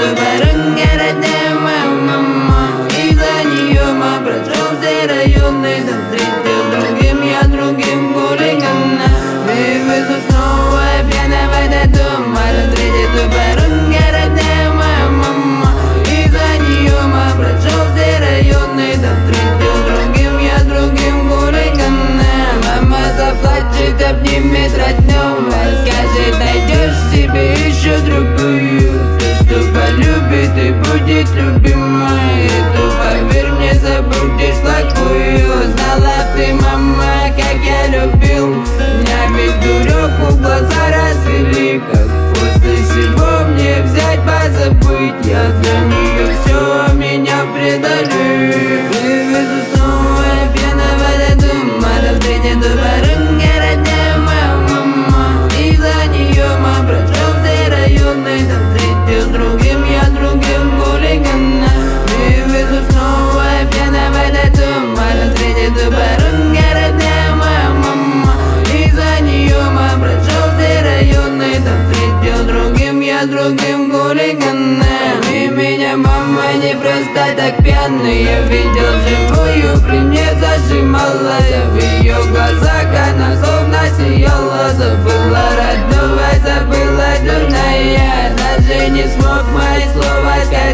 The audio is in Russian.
дубарынга родная мама. Из-за нее мы прошел все районы, там встретил другим, я другим хулигана. Вывезу снова пьяно в этот дом, а там встретил дубарынга родная мама. Из-за нее мы прошел все районы, там встретил другим, я другим хулигана. Мама заплачет, обнимет родного, скажет, найдешь себе еще другую, что полюбит и будет любимой. Эту, поверь мне, забудешь плохую. Знала б ты, мама, как я любил, меня ведь дурек в глаза развели. Как после всего мне взять, позабыть? Я для нее все, меня предали. Вывезу снова пьяно в этот дом, а там встретит дубарынга родная мама. Из-за нее мы прошел все районы, там встретил другим, я другим хулигана. Вывезу снова пьяно в этот дом, а там встретит дубарынга родная мама. Из-за нее мы прошел все районы, там встретил другим, я другим хулигана. И меня мама не просто так пьяный, я видел живую, при мне зажимала. В ее глазах она словно сияла. Забыла родного, забыла дурная, даже не смог мои слова сказать.